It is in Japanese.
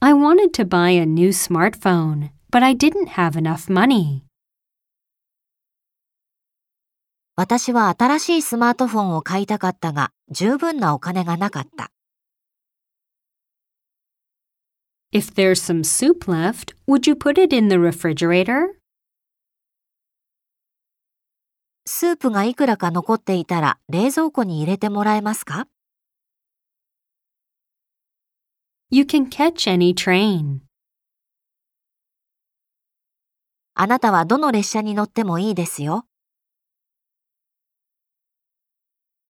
I wanted to buy a new smartphone, but I didn't have enough money. 私は新しいスマートフォンを買いたかったが、十分なお金がなかった。 If there's some soup left, would you put it in the refrigerator? スープがいくらか残っていたら冷蔵庫に入れてもらえますか？ You can catch any train. あなたはどの列車に乗ってもいいですよ。